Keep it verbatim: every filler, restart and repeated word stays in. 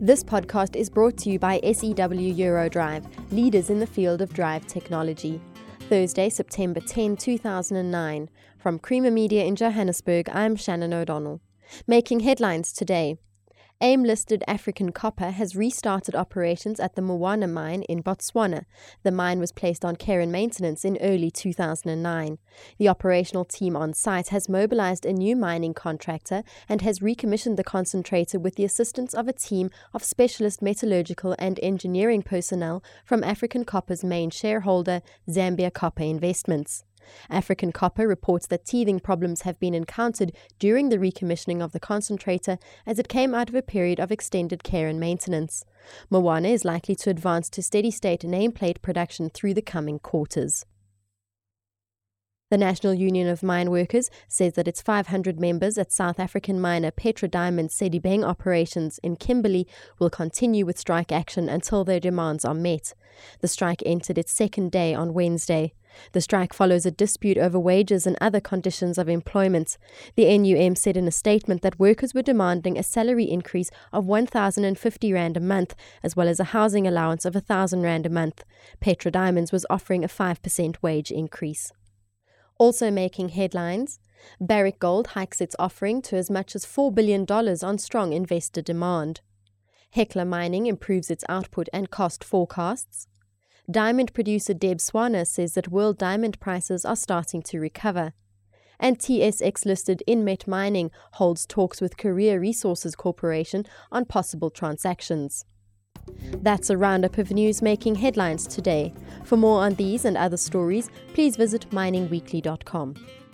This podcast is brought to you by S E W Eurodrive, leaders in the field of drive technology. Thursday, September tenth, two thousand nine. From Creamer Media in Johannesburg, I'm Shannon O'Donnell. Making headlines today. AIM-listed African Copper has restarted operations at the Mowana mine in Botswana. The mine was placed on care and maintenance in early two thousand nine. The operational team on site has mobilized a new mining contractor and has recommissioned the concentrator with the assistance of a team of specialist metallurgical and engineering personnel from African Copper's main shareholder, Zambia Copper Investments. African Copper reports that teething problems have been encountered during the recommissioning of the concentrator as it came out of a period of extended care and maintenance. Mowana is likely to advance to steady-state nameplate production through the coming quarters. The National Union of Mine Workers says that its five hundred members at South African miner Petra Diamond's Sedibeng operations in Kimberley will continue with strike action until their demands are met. The strike entered its second day on Wednesday. The strike follows a dispute over wages and other conditions of employment. The N U M said in a statement that workers were demanding a salary increase of one thousand fifty rand a month, as well as a housing allowance of one thousand rand a month. Petra Diamonds was offering a five percent wage increase. Also making headlines, Barrick Gold hikes its offering to as much as four billion dollars on strong investor demand. Hecla Mining improves its output and cost forecasts. Diamond producer Deb Swana says that world diamond prices are starting to recover. And T S X-listed Inmet Mining holds talks with Korea Resources Corporation on possible transactions. That's a roundup of news making headlines today. For more on these and other stories, please visit mining weekly dot com.